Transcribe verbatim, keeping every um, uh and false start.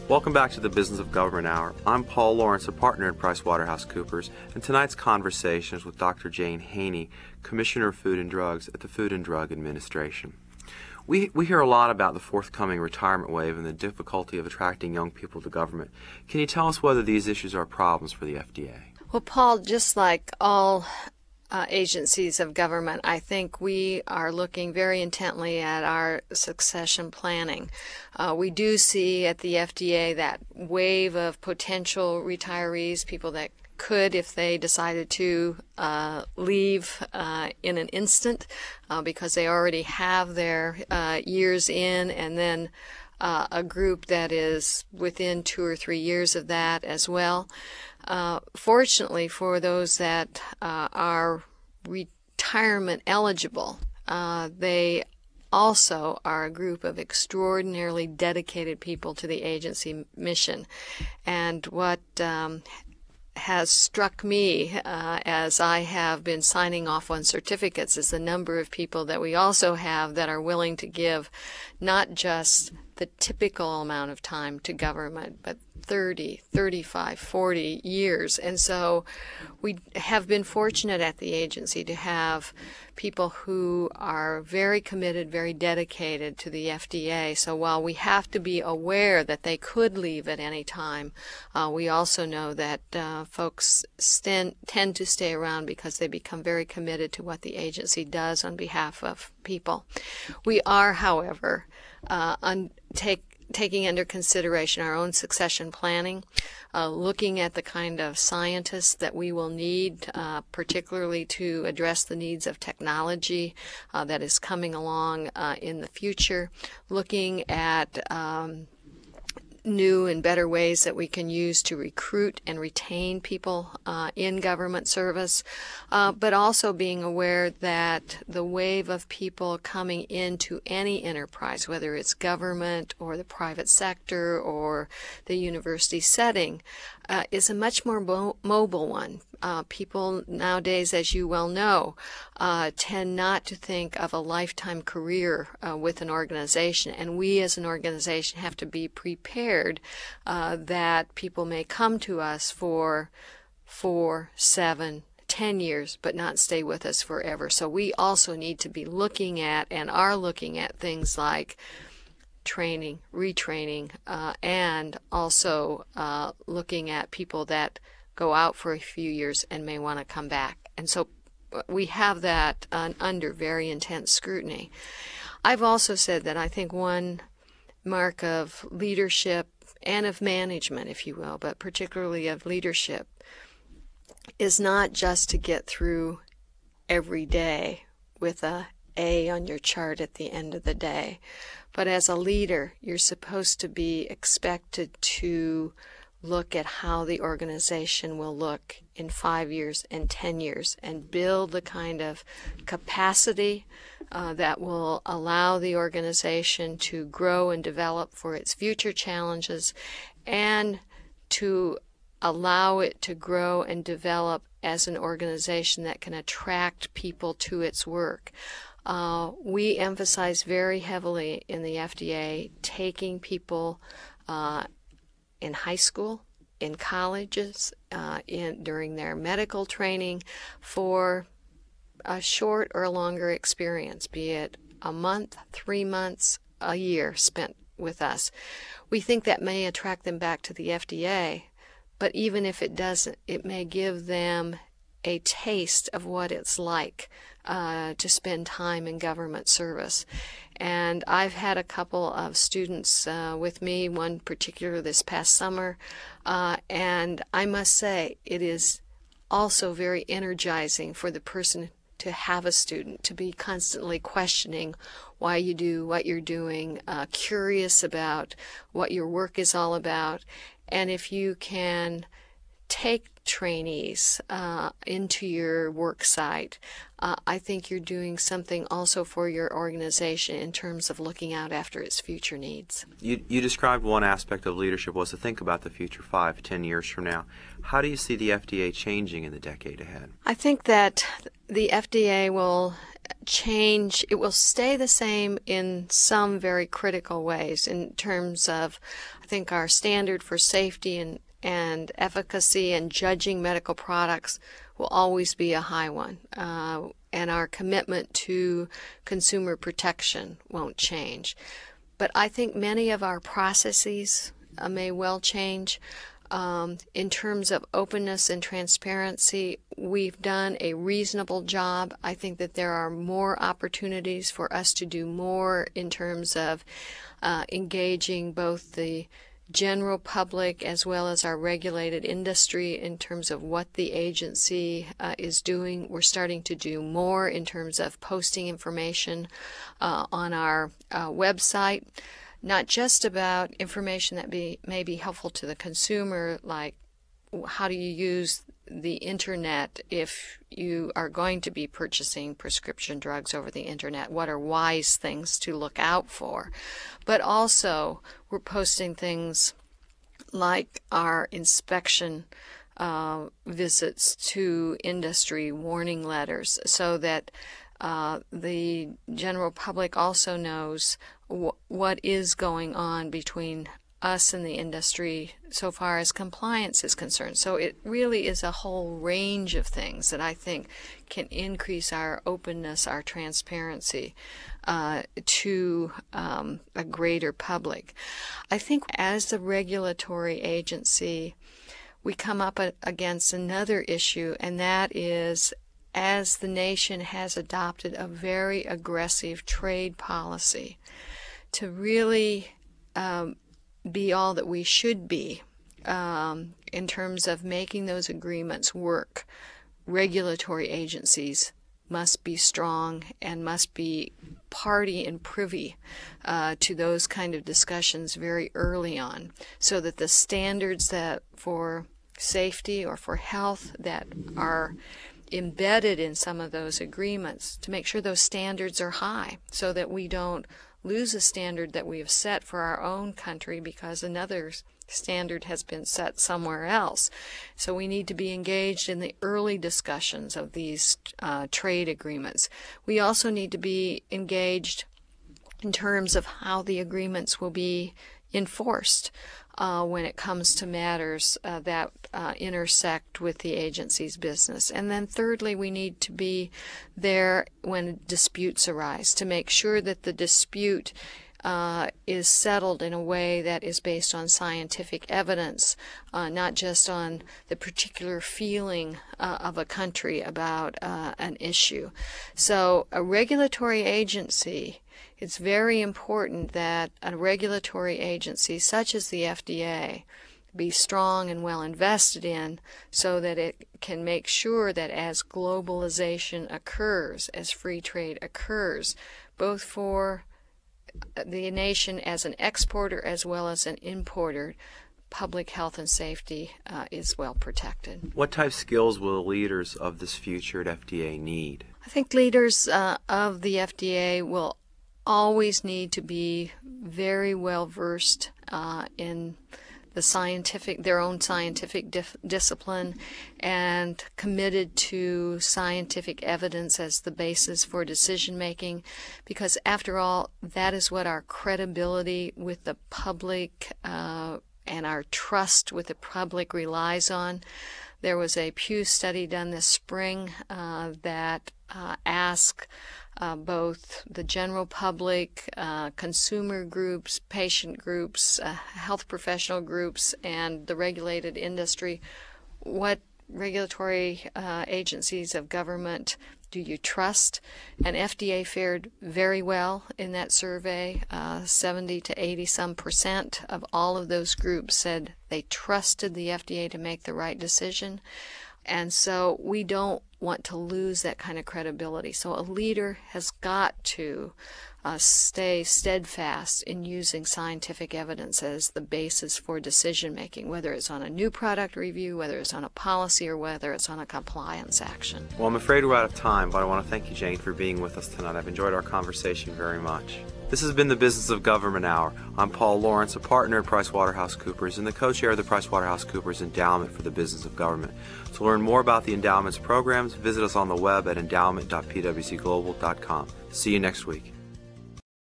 Welcome back to the Business of Government Hour. I'm Paul Lawrence, a partner at PricewaterhouseCoopers, and tonight's conversation is with Doctor Jane Haney, Commissioner of Food and Drugs at the Food and Drug Administration. We, we hear a lot about the forthcoming retirement wave and the difficulty of attracting young people to government. Can you tell us whether these issues are problems for the F D A? Well, Paul, just like all uh, agencies of government, I think we are looking very intently at our succession planning. Uh, we do see at the F D A that wave of potential retirees, people that could, if they decided to, uh, leave uh, in an instant uh, because they already have their uh, years in, and then uh, a group that is within two or three years of that as well. Uh, fortunately, for those that uh, are retirement eligible, uh, they also are a group of extraordinarily dedicated people to the agency mission. And what um, has struck me uh, as I have been signing off on certificates is the number of people that we also have that are willing to give not just the typical amount of time to government, but thirty, thirty-five, forty years. And so we have been fortunate at the agency to have people who are very committed, very dedicated to the F D A. So while we have to be aware that they could leave at any time, uh, we also know that uh, folks stand, tend to stay around because they become very committed to what the agency does on behalf of people. We are, however, uh, un- take taking under consideration our own succession planning, uh, looking at the kind of scientists that we will need, uh, particularly to address the needs of technology uh, that is coming along uh, in the future, looking at um, new and better ways that we can use to recruit and retain people uh, in government service, uh, but also being aware that the wave of people coming into any enterprise, whether it's government or the private sector or the university setting, uh, is a much more mo- mobile one. Uh, people nowadays, as you well know, uh, tend not to think of a lifetime career uh, with an organization, and we as an organization have to be prepared uh, that people may come to us for four, seven, ten years, but not stay with us forever. So we also need to be looking at and are looking at things like training, retraining, uh, and also uh, looking at people that go out for a few years and may want to come back. And so we have that uh, under very intense scrutiny. I've also said that I think one mark of leadership and of management, if you will, but particularly of leadership, is not just to get through every day with a A on your chart at the end of the day, but as a leader, you're supposed to be expected to look at how the organization will look in five years and ten years and build the kind of capacity uh, that will allow the organization to grow and develop for its future challenges, and to allow it to grow and develop as an organization that can attract people to its work. Uh, we emphasize very heavily in the F D A taking people uh, in high school, in colleges, uh, in during their medical training for a short or a longer experience, be it a month, three months, a year spent with us. We think that may attract them back to the F D A, but even if it doesn't, it may give them a taste of what it's like uh, to spend time in government service. And I've had a couple of students uh, with me, one particular this past summer, uh, and I must say it is also very energizing for the person to have a student, to be constantly questioning why you do what you're doing, uh, curious about what your work is all about. And if you can take trainees uh, into your work site, uh, I think you're doing something also for your organization in terms of looking out after its future needs. You, you described one aspect of leadership was to think about the future five, ten years from now. How do you see the F D A changing in the decade ahead? I think that the F D A will change. It will stay the same in some very critical ways in terms of, I think, our standard for safety and, and efficacy and judging medical products will always be a high one. Uh, and our commitment to consumer protection won't change. But I think many of our processes uh, may well change. Um, in terms of openness and transparency, we've done a reasonable job. I think that there are more opportunities for us to do more in terms of uh, engaging both the general public as well as our regulated industry in terms of what the agency uh, is doing. We're starting to do more in terms of posting information uh, on our uh, website, not just about information that be may be helpful to the consumer, like how do you use the internet if you are going to be purchasing prescription drugs over the internet, what are wise things to look out for, but also we're posting things like our inspection uh, visits to industry, warning letters, so that uh, the general public also knows wh- what is going on between us and the industry so far as compliance is concerned. So it really is a whole range of things that I think can increase our openness, our transparency uh, to um, a greater public. I think as the regulatory agency, we come up a- against another issue, and that is as the nation has adopted a very aggressive trade policy to really um, be all that we should be um, in terms of making those agreements work. Regulatory agencies must be strong and must be party and privy uh, to those kind of discussions very early on, so that the standards that for safety or for health that are embedded in some of those agreements, to make sure those standards are high, so that we don't lose a standard that we have set for our own country because another standard has been set somewhere else. So we need to be engaged in the early discussions of these uh, trade agreements. We also need to be engaged in terms of how the agreements will be enforced uh, when it comes to matters uh, that uh, intersect with the agency's business. And then thirdly, we need to be there when disputes arise to make sure that the dispute uh, is settled in a way that is based on scientific evidence, uh, not just on the particular feeling uh, of a country about uh, an issue. So a regulatory agency, it's very important that a regulatory agency such as the F D A be strong and well invested in, so that it can make sure that as globalization occurs, as free trade occurs, both for the nation as an exporter as well as an importer, public health and safety uh, is well protected. What type of skills will the leaders of this future at F D A need? I think leaders uh, of the F D A will always need to be very well versed uh, in the scientific, their own scientific dif- discipline, and committed to scientific evidence as the basis for decision making, because after all, that is what our credibility with the public uh, and our trust with the public relies on. There was a Pew study done this spring uh, that uh, asked Uh, both the general public, uh, consumer groups, patient groups, uh, health professional groups, and the regulated industry, what regulatory uh, agencies of government do you trust? And F D A fared very well in that survey. Uh, seventy to eighty some percent of all of those groups said they trusted the F D A to make the right decision. And so we don't want to lose that kind of credibility. So a leader has got to uh, stay steadfast in using scientific evidence as the basis for decision making, whether it's on a new product review, whether it's on a policy, or whether it's on a compliance action. Well, I'm afraid we're out of time, but I want to thank you, Jane, for being with us tonight. I've enjoyed our conversation very much. This has been the Business of Government Hour. I'm Paul Lawrence, a partner at PricewaterhouseCoopers and the co-chair of the PricewaterhouseCoopers Endowment for the Business of Government. To learn more about the endowment's programs, visit us on the web at endowment dot p w c global dot com. See you next week.